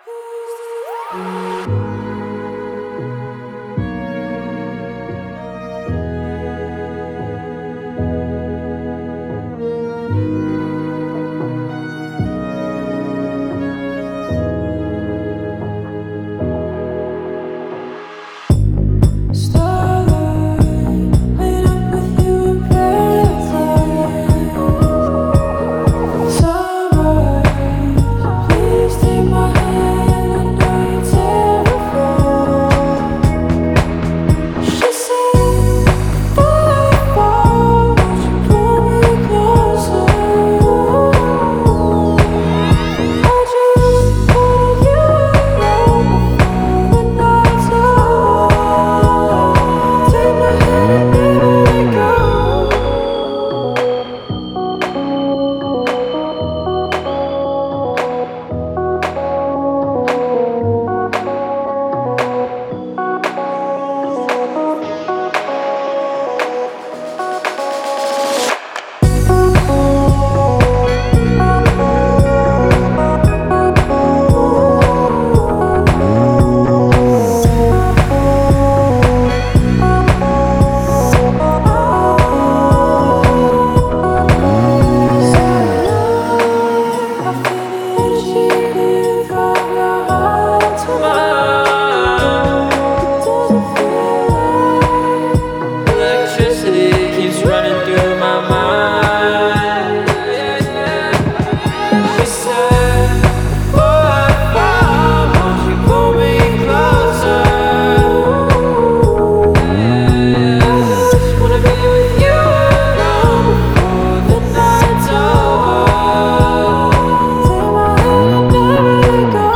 Electricity keeps running through my mind. She said, boy, won't you pull me closer? I just wanna be with you alone before the night's over. Take my hand and never let go.